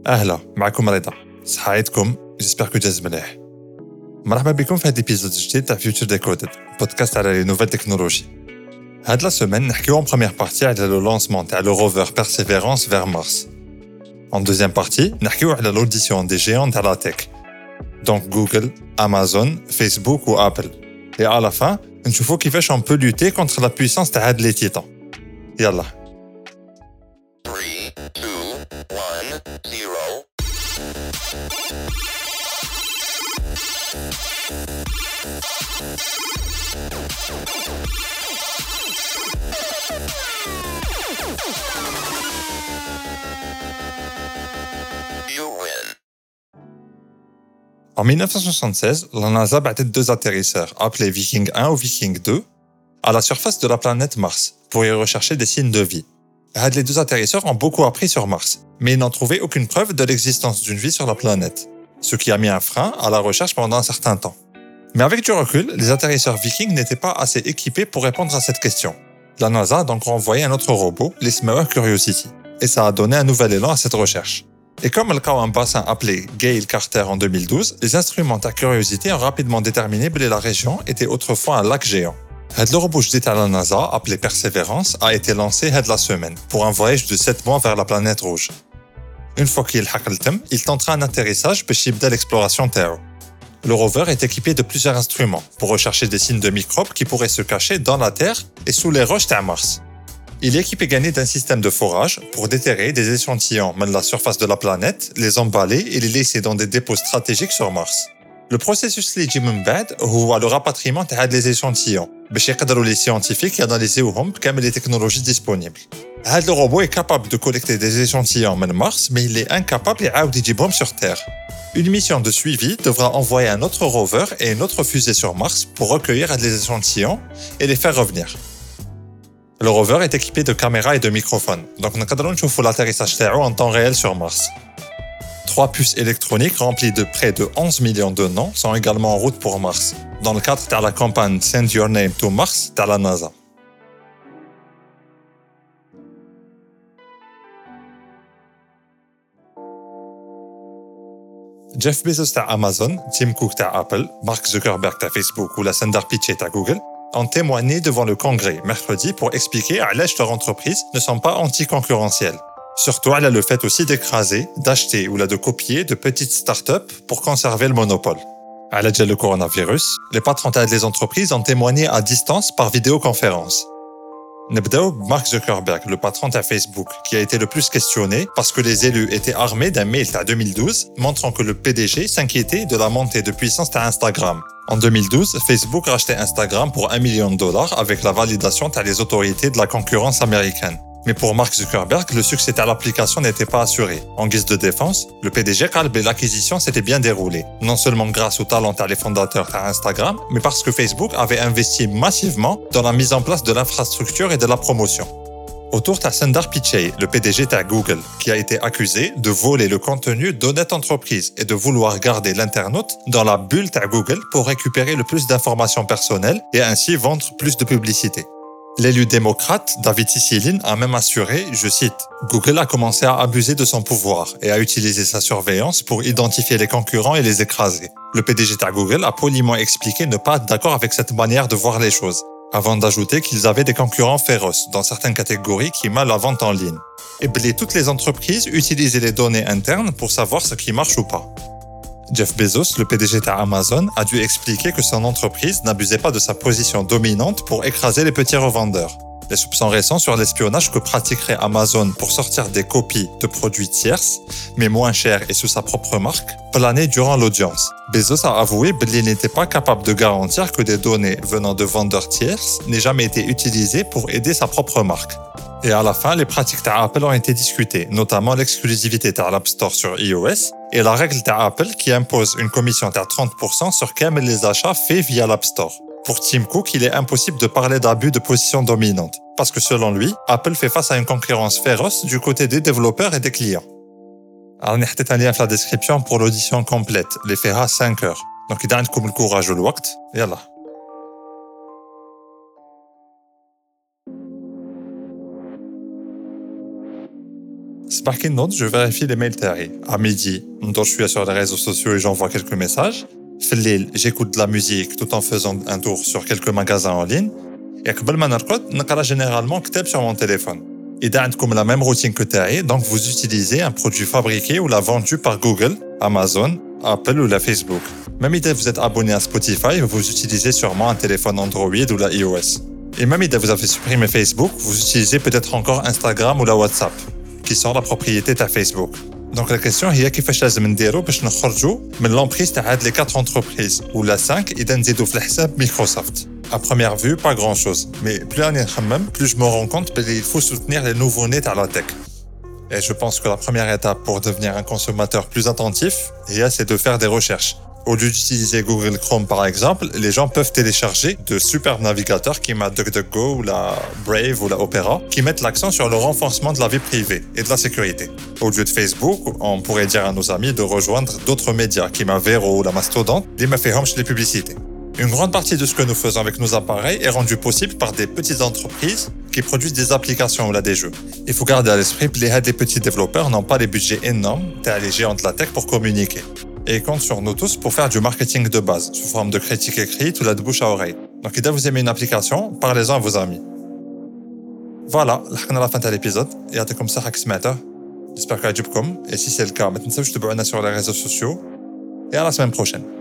اهلا معكم رضا صحايتكم جيسبر كو جاز مليح مرحبا بكم في هذا الابيزود الجديد تاع فيوتشر ديكودد بودكاست على لي نوفيل تكنولوجي هاد لا سيمين نحكيو en première partie على لو لونسمون تاع لو روفر بيرسيفيرانس vers Mars en deuxième partie نحكيو على l'audition des géants تاع لا تك donc Google, Amazon, Facebook ou Apple et à la fin نشوفو كيفاش on peut lutter contre la puissance تاع هاد لي تيتان يلا 3, 2, 1, 0. You win. En 1976, la NASA battait deux atterrisseurs, appelés Viking 1 ou Viking 2, à la surface de la planète Mars, pour y rechercher des signes de vie. Les deux atterrisseurs ont beaucoup appris sur Mars, mais ils n'ont trouvé aucune preuve de l'existence d'une vie sur la planète, ce qui a mis un frein à la recherche pendant un certain temps. Mais avec du recul, les atterrisseurs Viking n'étaient pas assez équipés pour répondre à cette question. La NASA a donc renvoyé un autre robot, l'Ismaer Curiosity, et ça a donné un nouvel élan à cette recherche. Et comme le cas un bassin appelé Gale Carter en 2012, les instruments de Curiosity ont rapidement déterminé que la région était autrefois un lac géant. Le robot dit à la NASA, appelé Perseverance, a été lancé la semaine pour un voyage de 7 mois vers la planète rouge. Une fois qu'il a atterri, il tentera un atterrissage pour commencer l'exploration Terre. Le rover est équipé de plusieurs instruments pour rechercher des signes de microbes qui pourraient se cacher dans la Terre et sous les roches de Mars. Il est équipé d'un système de forage pour déterrer des échantillons de la surface de la planète, les emballer et les laisser dans des dépôts stratégiques sur Mars. Le processus اللي يجي من بعد هو le rapatriement des échantillons باش يقدروا les scientifiques analyser بكامل les technologies disponibles. Le robot est capable de collecter des échantillons de Mars, mais il est incapable de les يجيبهم sur Terre. Une mission de suivi devra envoyer un autre rover et une autre fusée sur Mars pour recueillir les échantillons et les faire revenir. Le rover est équipé de caméras et de microphones, donc nous pouvons voir l'atterrissage en temps réel sur Mars. 3 puces électroniques remplies de près de 11 millions de noms sont également en route pour Mars, dans le cadre de la campagne Send Your Name to Mars de la NASA. Jeff Bezos de Amazon, Tim Cook de Apple, Mark Zuckerberg de Facebook ou la Sundar Pichai de Google ont témoigné devant le Congrès mercredi pour expliquer à l'âge leurs entreprises ne sont pas anticoncurrentielles. Surtout, elle a le fait aussi d'écraser, d'acheter ou de copier de petites startups pour conserver le monopole. À l'aide du coronavirus, les patrons des entreprises ont témoigné à distance par vidéoconférence. Nebdao Mark Zuckerberg, le patron de Facebook, qui a été le plus questionné parce que les élus étaient armés d'un mail de 2012 montrant que le PDG s'inquiétait de la montée de puissance d'Instagram. En 2012, Facebook rachetait Instagram pour $1 million avec la validation des autorités de la concurrence américaine. Mais pour Mark Zuckerberg, le succès de l'application n'était pas assuré. En guise de défense, le PDG calme et l'acquisition s'était bien déroulée, non seulement grâce au talent des fondateurs d'Instagram, mais parce que Facebook avait investi massivement dans la mise en place de l'infrastructure et de la promotion. Autour de Sundar Pichai, le PDG de Google, qui a été accusé de voler le contenu d'honnêtes entreprises et de vouloir garder l'internaute dans la bulle de Google pour récupérer le plus d'informations personnelles et ainsi vendre plus de publicité. L'élu démocrate, David Cicilline, a même assuré, je cite, « Google a commencé à abuser de son pouvoir et à utiliser sa surveillance pour identifier les concurrents et les écraser. » Le PDG de Google a poliment expliqué ne pas être d'accord avec cette manière de voir les choses, avant d'ajouter qu'ils avaient des concurrents féroces dans certaines catégories qui mal la vente en ligne. Et toutes les entreprises utilisaient les données internes pour savoir ce qui marche ou pas. Jeff Bezos, le PDG d'Amazon, a dû expliquer que son entreprise n'abusait pas de sa position dominante pour écraser les petits revendeurs. Les soupçons récents sur l'espionnage que pratiquerait Amazon pour sortir des copies de produits tierces, mais moins chers et sous sa propre marque, planaient durant l'audience. Bezos a avoué qu'il n'était pas capable de garantir que des données venant de vendeurs tierces n'aient jamais été utilisées pour aider sa propre marque. Et à la fin, les pratiques d'Apple ont été discutées, notamment l'exclusivité de l'App Store sur iOS et la règle d'Apple qui impose une commission de 30% sur les achats faits via l'App Store. Pour Tim Cook, il est impossible de parler d'abus de position dominante, parce que selon lui, Apple fait face à une concurrence féroce du côté des développeurs et des clients. Alors, on a un lien dans la description pour l'audition complète, les fera 5 heures. Donc, il y a le courage et le temps. Yallah. صباح كي نوض je vérifie les mails تاعي. À midi, je suis sur les réseaux sociaux et j'envoie quelques messages. في الليل, j'écoute de la musique tout en faisant un tour sur quelques magasins en ligne. Et قبل ما نرقد, نقرا généralement كتاب sur mon téléphone. إذا عندكم la même routine que تاعي, donc vous utilisez un produit fabriqué ou la vendu par Google, Amazon, Apple ou la Facebook. Même si vous êtes abonné à Spotify, vous utilisez sûrement un téléphone Android ou la iOS. Et même si vous avez supprimé Facebook, vous utilisez peut-être encore Instagram ou la WhatsApp, qui sont la propriété de Facebook. Donc la question est كيفاش لازم نديرو باش نخرجوا من l'emprise تاع هاد les 4 entreprises ou la 5 إذا نزيدو في الحساب Microsoft. À première vue, pas grand-chose, mais plus on est même, plus je me rends compte qu'il faut soutenir les nouveaux-nés à la tech. Et je pense que la première étape pour devenir un consommateur plus attentif, c'est de faire des recherches. Au lieu d'utiliser Google Chrome par exemple, les gens peuvent télécharger de super navigateurs comme DuckDuckGo ou la Brave ou la Opera qui mettent l'accent sur le renforcement de la vie privée et de la sécurité. Au lieu de Facebook, on pourrait dire à nos amis de rejoindre d'autres médias comme Vero ou la Mastodon, qui ne font pas les publicités. Une grande partie de ce que nous faisons avec nos appareils est rendue possible par des petites entreprises qui produisent des applications ou des jeux. Il faut garder à l'esprit que les petits développeurs n'ont pas les budgets énormes les géants de la tech pour communiquer. Et ils comptent sur nous tous pour faire du marketing de base, sous forme de critiques écrites ou de bouche à oreille. Donc, si vous aimez une application, parlez-en à vos amis. Voilà, on a la fin de l'épisode. Et à comme ça, j'espère que ça vous a plu. Et si c'est le cas, maintenant, je te abonne sur les réseaux sociaux. Et à la semaine prochaine.